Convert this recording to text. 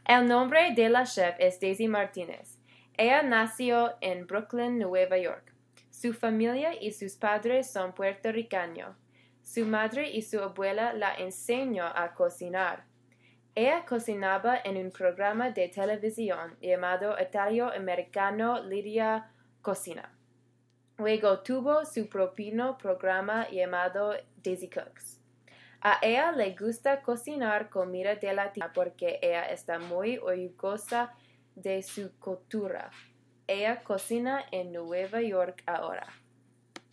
El nombre de la chef es Daisy Martinez. Ella nació en Brooklyn, Nueva York. Su familia y sus padres son puertorriqueños. Su madre y su abuela la enseñó a cocinar. Ella cocinaba en un programa de televisión llamado Italo-Americano Lidia Cocina. Luego tuvo su propio programa llamado Daisy Cooks. A ella le gusta cocinar comida de latina porque ella está muy orgullosa de su cultura. Ella cocina en Nueva York ahora.